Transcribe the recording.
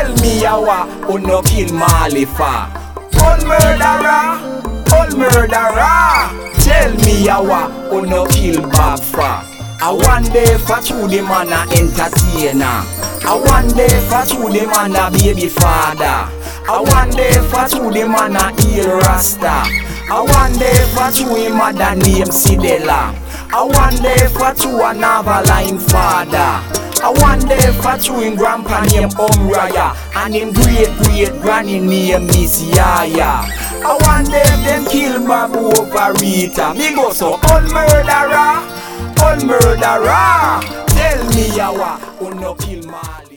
Tell me how who no kill Marley for. Old murderer. Tell me how who no kill Bob for. I one day for true the man a entertainer. I one day for true the man a baby father. I one day for true the man a heel rasta. I one day for true him mother name Sidela. I one day for true another line father. I one day for true him grandpa name Umraya and him great granny name Miss Yaya. I one day them kill Babu over Rita. Me go so old murderer. Tell me how who no kill Marley.